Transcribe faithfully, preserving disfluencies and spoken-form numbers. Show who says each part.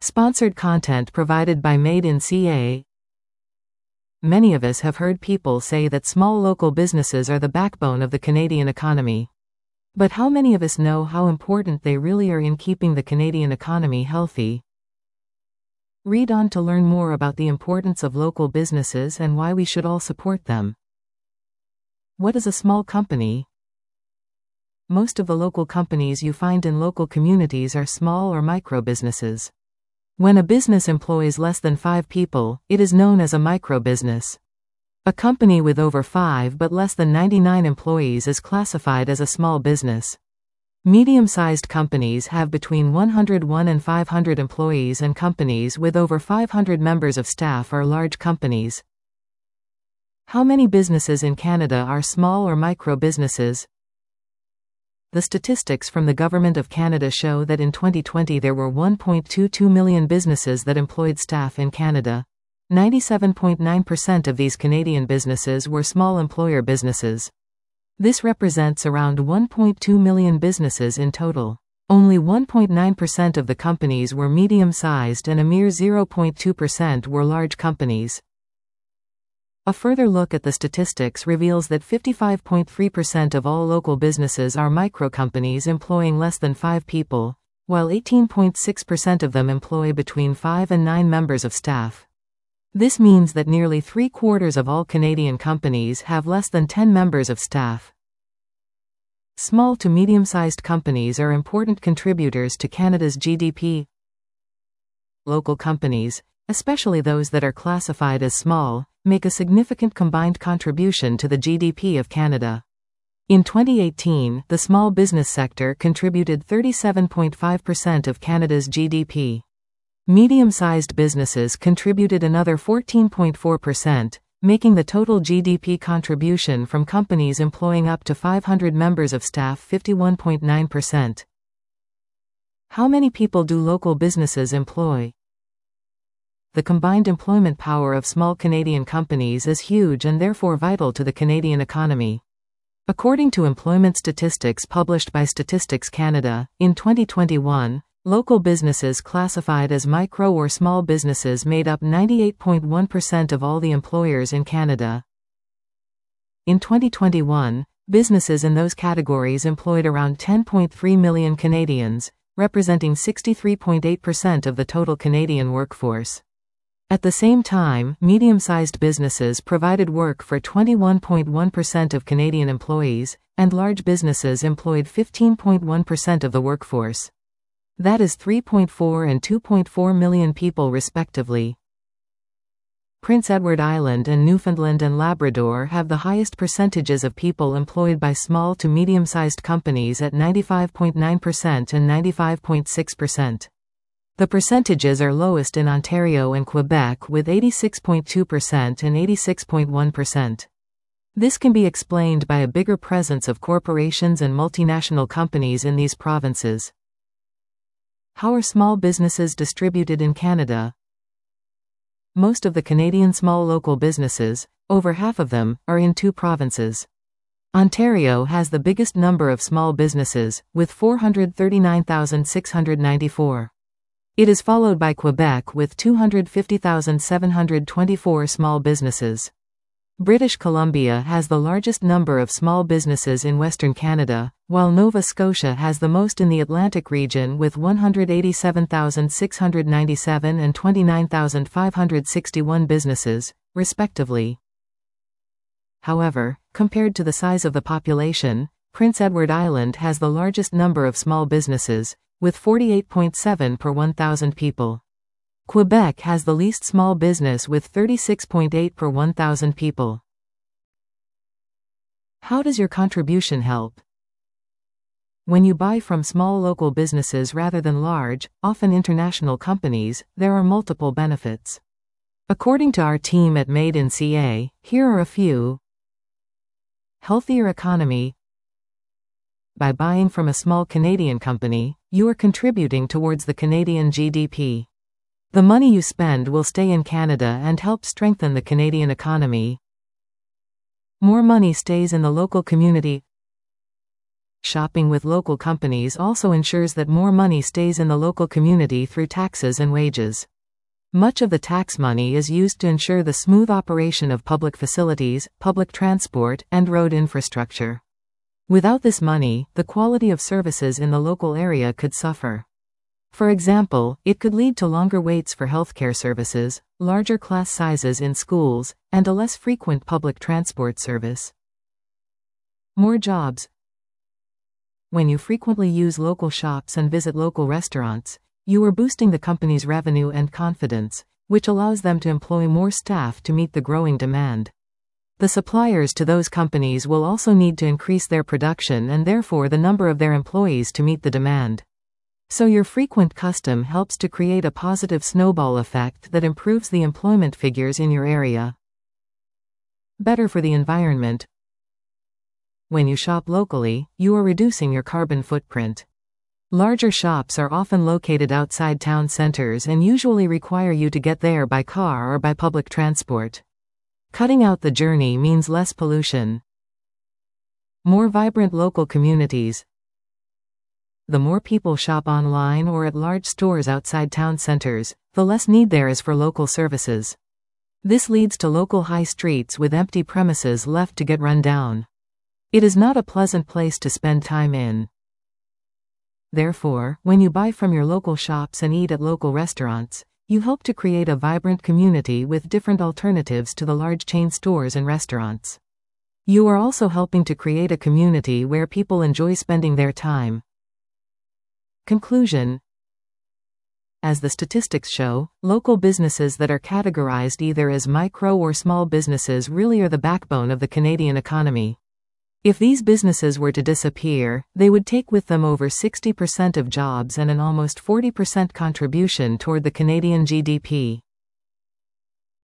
Speaker 1: Sponsored content provided by Made in C A. Many of us have heard people say that small local businesses are the backbone of the Canadian economy. But how many of us know how important they really are in keeping the Canadian economy healthy? Read on to learn more about the importance of local businesses and why we should all support them. What is a small company? Most of the local companies you find in local communities are small or micro businesses. When a business employs less than five people, it is known as a micro-business. A company with over five but less than ninety-nine employees is classified as a small business. Medium-sized companies have between one hundred one and five hundred employees, and companies with over five hundred members of staff are large companies. How many businesses in Canada are small or micro-businesses? The statistics from the Government of Canada show that in twenty twenty there were one point two two million businesses that employed staff in Canada. ninety-seven point nine percent of these Canadian businesses were small employer businesses. This represents around one point two million businesses in total. Only one point nine percent of the companies were medium-sized and a mere zero point two percent were large companies. A further look at the statistics reveals that fifty-five point three percent of all local businesses are micro-companies employing less than five people, while eighteen point six percent of them employ between five and nine members of staff. This means that nearly three-quarters of all Canadian companies have less than ten members of staff. Small to medium-sized companies are important contributors to Canada's G D P. Local companies, especially those that are classified as small, make a significant combined contribution to the G D P of Canada. In twenty eighteen, the small business sector contributed thirty-seven point five percent of Canada's G D P. Medium-sized businesses contributed another fourteen point four percent, making the total G D P contribution from companies employing up to five hundred members of staff fifty-one point nine percent. How many people do local businesses employ? The combined employment power of small Canadian companies is huge and therefore vital to the Canadian economy. According to employment statistics published by Statistics Canada, in twenty twenty-one, local businesses classified as micro or small businesses made up ninety-eight point one percent of all the employers in Canada. In twenty twenty-one, businesses in those categories employed around ten point three million Canadians, representing sixty-three point eight percent of the total Canadian workforce. At the same time, medium-sized businesses provided work for twenty-one point one percent of Canadian employees, and large businesses employed fifteen point one percent of the workforce. That is three point four and two point four million people respectively. Prince Edward Island and Newfoundland and Labrador have the highest percentages of people employed by small to medium-sized companies at ninety-five point nine percent and ninety-five point six percent. The percentages are lowest in Ontario and Quebec with eighty-six point two percent and eighty-six point one percent. This can be explained by a bigger presence of corporations and multinational companies in these provinces. How are small businesses distributed in Canada? Most of the Canadian small local businesses, over half of them, are in two provinces. Ontario has the biggest number of small businesses, with four hundred thirty-nine thousand six hundred ninety-four. It is followed by Quebec with two hundred fifty thousand seven hundred twenty-four small businesses. British Columbia has the largest number of small businesses in Western Canada, while Nova Scotia has the most in the Atlantic region with one hundred eighty-seven thousand six hundred ninety-seven and twenty-nine thousand five hundred sixty-one businesses, respectively. However, compared to the size of the population, Prince Edward Island has the largest number of small businesses, with forty-eight point seven per one thousand people. Quebec has the least small business with thirty-six point eight per one thousand people. How does your contribution help? When you buy from small local businesses rather than large, often international companies, there are multiple benefits. According to our team at Made in C A, here are a few. Healthier economy. By buying from a small Canadian company, you are contributing towards the Canadian G D P. The money you spend will stay in Canada and help strengthen the Canadian economy. More money stays in the local community. Shopping with local companies also ensures that more money stays in the local community through taxes and wages. Much of the tax money is used to ensure the smooth operation of public facilities, public transport, and road infrastructure. Without this money, the quality of services in the local area could suffer. For example, it could lead to longer waits for healthcare services, larger class sizes in schools, and a less frequent public transport service. More jobs. When you frequently use local shops and visit local restaurants, you are boosting the company's revenue and confidence, which allows them to employ more staff to meet the growing demand. The suppliers to those companies will also need to increase their production and therefore the number of their employees to meet the demand. So your frequent custom helps to create a positive snowball effect that improves the employment figures in your area. Better for the environment. When you shop locally, you are reducing your carbon footprint. Larger shops are often located outside town centers and usually require you to get there by car or by public transport. Cutting out the journey means less pollution. More vibrant local communities. The more people shop online or at large stores outside town centers, the less need there is for local services. This leads to local high streets with empty premises left to get run down. It is not a pleasant place to spend time in. Therefore, when you buy from your local shops and eat at local restaurants, you help to create a vibrant community with different alternatives to the large chain stores and restaurants. You are also helping to create a community where people enjoy spending their time. Conclusion. As the statistics show, local businesses that are categorized either as micro or small businesses really are the backbone of the Canadian economy. If these businesses were to disappear, they would take with them over sixty percent of jobs and an almost forty percent contribution toward the Canadian G D P.